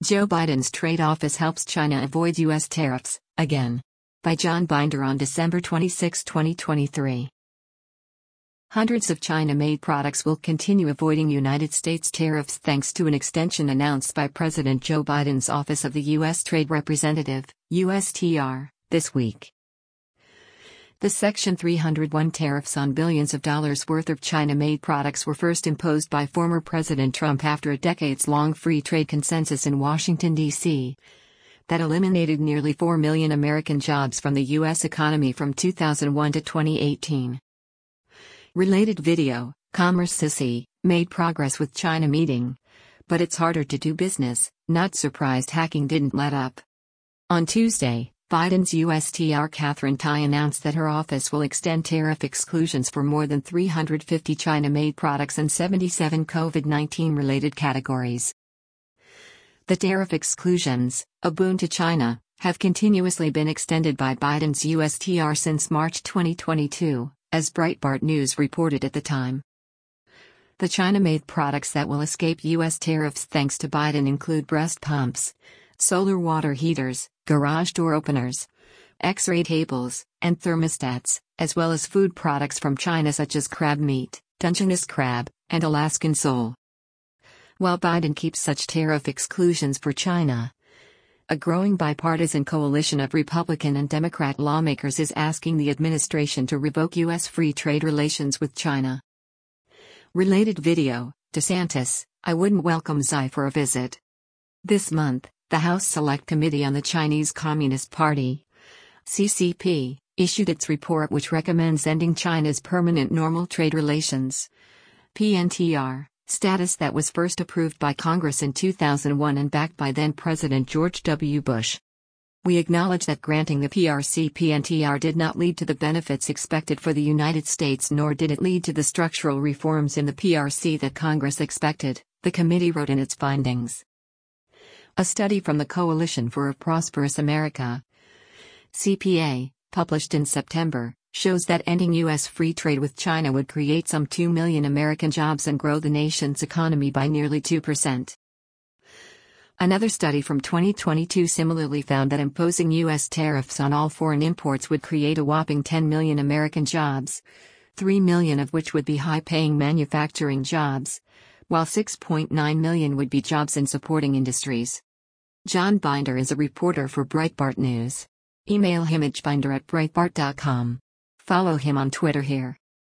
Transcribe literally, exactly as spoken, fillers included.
Joe Biden's trade office helps China avoid U S tariffs, again. By John Binder on December twenty-sixth, twenty twenty-three. Hundreds of China-made products will continue avoiding United States tariffs thanks to an extension announced by President Joe Biden's Office of the U S Trade Representative, U S T R, this week. The Section three hundred one tariffs on billions of dollars worth of China-made products were first imposed by former President Trump after a decades-long free trade consensus in Washington, D C that eliminated nearly four million American jobs from the U S economy from two thousand one to twenty eighteen. Related video, Commerce Sissy, made progress with China meeting. But it's harder to do business, not surprised hacking didn't let up. On Tuesday, Biden's U S T R Katherine Tai announced that her office will extend tariff exclusions for more than three hundred fifty China-made products and seventy-seven COVID nineteen related categories. The tariff exclusions, a boon to China, have continuously been extended by Biden's U S T R since March twenty twenty-two, as Breitbart News reported at the time. The China-made products that will escape U S tariffs thanks to Biden include breast pumps, solar water heaters, garage door openers, X-ray tables, and thermostats, as well as food products from China such as crab meat, Dungeness crab, and Alaskan sole. While Biden keeps such tariff exclusions for China, a growing bipartisan coalition of Republican and Democrat lawmakers is asking the administration to revoke U S free trade relations with China. Related video, DeSantis, I wouldn't welcome Xi for a visit. This month, the House Select Committee on the Chinese Communist Party, C C P, issued its report which recommends ending China's permanent normal trade relations, P N T R, status that was first approved by Congress in two thousand one and backed by then-President George W. Bush. We acknowledge that granting the P R C P N T R did not lead to the benefits expected for the United States, nor did it lead to the structural reforms in the P R C that Congress expected, the committee wrote in its findings. A study from the Coalition for a Prosperous America, C P A, published in September, shows that ending U S free trade with China would create some two million American jobs and grow the nation's economy by nearly two percent. Another study from twenty twenty-two similarly found that imposing U S tariffs on all foreign imports would create a whopping ten million American jobs, three million of which would be high-paying manufacturing jobs, while six point nine million would be jobs in supporting industries. John Binder is a reporter for Breitbart News. Email him at binder at breitbart dot com. Follow him on Twitter here.